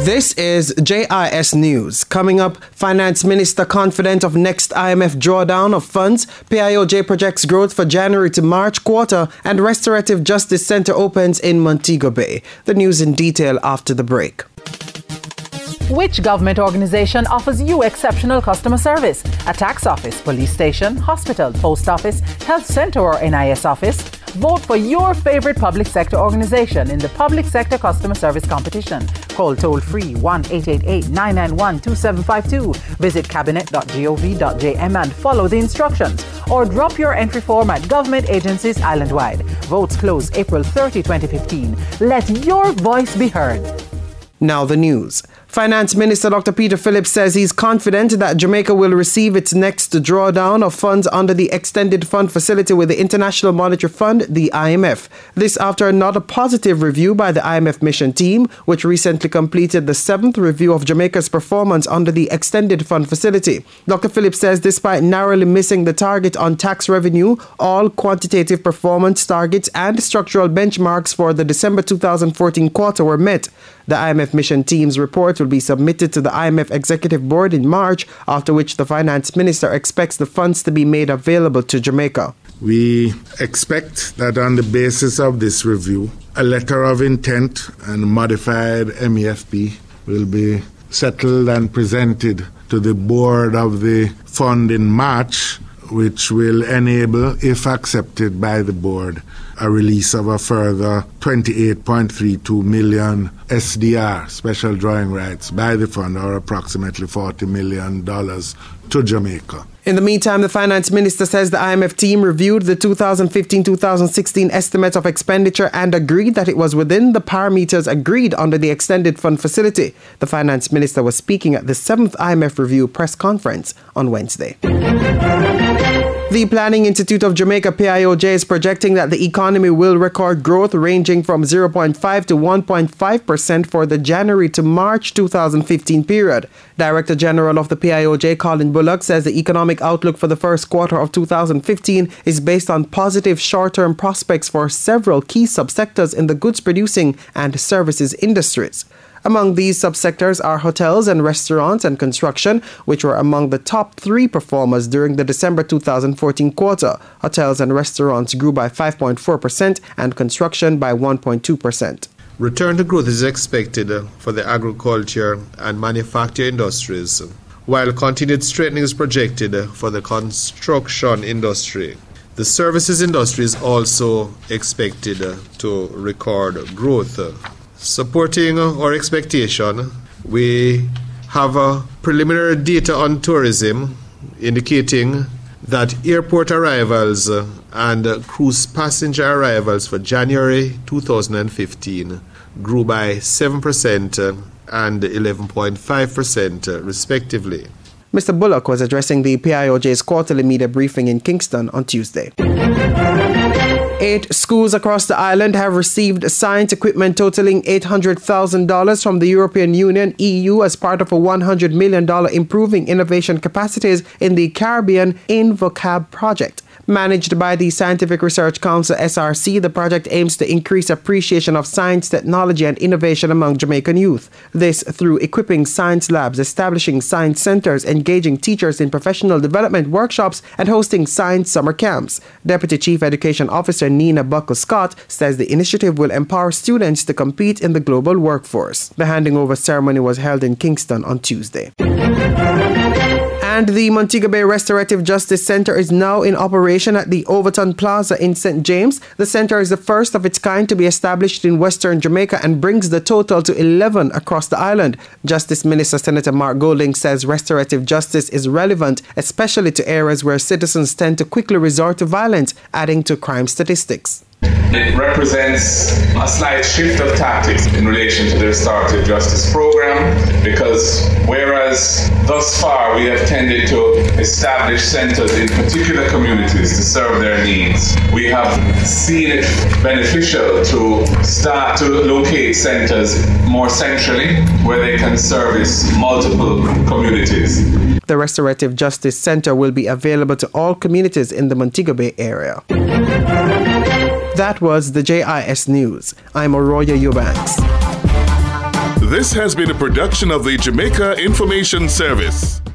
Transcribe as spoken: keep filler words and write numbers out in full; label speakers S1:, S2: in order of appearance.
S1: This is J I S News. Coming up, Finance Minister confident of next I M F drawdown of funds, P I O J projects growth for January to March quarter, and Restorative Justice Center opens in Montego Bay. The news in detail after the break.
S2: Which government organization offers you exceptional customer service? A tax office, police station, hospital, post office, health center or N I S office? Vote for your favorite public sector organization in the Public Sector Customer Service Competition. Call toll-free one eight eight eight, nine nine one, two seven five two. Visit cabinet dot gov dot j m and follow the instructions. Or drop your entry form at government agencies island-wide. Votes close April thirtieth, twenty fifteen. Let your voice be heard.
S1: Now the news. Finance Minister Doctor Peter Phillips says he's confident that Jamaica will receive its next drawdown of funds under the Extended Fund Facility with the International Monetary Fund, the I M F. This after another positive review by the I M F mission team, which recently completed the seventh review of Jamaica's performance under the Extended Fund Facility. Doctor Phillips says despite narrowly missing the target on tax revenue, all quantitative performance targets and structural benchmarks for the December two thousand fourteen quarter were met. The I M F mission team's report will be submitted to the I M F Executive Board in March, after which the Finance Minister expects the funds to be made available to Jamaica.
S3: We expect that on the basis of this review, a letter of intent and modified M E F P will be settled and presented to the board of the fund in March, which will enable, if accepted by the board, a release of a further twenty-eight point three two million S D R, special drawing rights, by the fund, or approximately forty million dollars to Jamaica.
S1: In the meantime, the Finance Minister says the I M F team reviewed the two thousand fifteen to two thousand sixteen estimate of expenditure and agreed that it was within the parameters agreed under the Extended Fund Facility. The Finance Minister was speaking at the seventh I M F Review press conference on Wednesday. The Planning Institute of Jamaica, P I O J, is projecting that the economy will record growth ranging from zero point five to one point five percent for the January to March two thousand fifteen period. Director General of the P I O J, Colin Bullock, says the economic outlook for the first quarter of two thousand fifteen is based on positive short-term prospects for several key subsectors in the goods-producing and services industries. Among these subsectors are hotels and restaurants and construction, which were among the top three performers during the December two thousand fourteen quarter. Hotels and restaurants grew by five point four percent and construction by one point two percent.
S4: Return to growth is expected for the agriculture and manufacturing industries, while continued strengthening is projected for the construction industry. The services industry is also expected to record growth. Supporting our expectation, we have a preliminary data on tourism indicating that airport arrivals and cruise passenger arrivals for January two thousand fifteen grew by seven percent and eleven point five percent respectively.
S1: Mister Bullock was addressing the P I O J's quarterly media briefing in Kingston on Tuesday. Eight schools across the island have received science equipment totaling eight hundred thousand dollars from the European Union, E U, as part of a one hundred million dollars Improving Innovation Capacities in the Caribbean InVocab project. Managed by the Scientific Research Council, S R C, the project aims to increase appreciation of science, technology, and innovation among Jamaican youth. This through equipping science labs, establishing science centers, engaging teachers in professional development workshops, and hosting science summer camps. Deputy Chief Education Officer Nina Buckle-Scott says the initiative will empower students to compete in the global workforce. The handing over ceremony was held in Kingston on Tuesday. And the Montego Bay Restorative Justice Center is now in operation at the Overton Plaza in Saint James. The center is the first of its kind to be established in Western Jamaica and brings the total to eleven across the island. Justice Minister Senator Mark Golding says restorative justice is relevant, especially to areas where citizens tend to quickly resort to violence, adding to crime statistics.
S5: It represents a slight shift of tactics in relation to the restorative justice program, because whereas thus far we have tended to establish centers in particular communities to serve their needs, we have seen it beneficial to start to locate centers more centrally where they can service multiple communities.
S1: The Restorative Justice Center will be available to all communities in the Montego Bay area. That was the J I S News. I'm Oroya Eubanks.
S6: This has been a production of the Jamaica Information Service.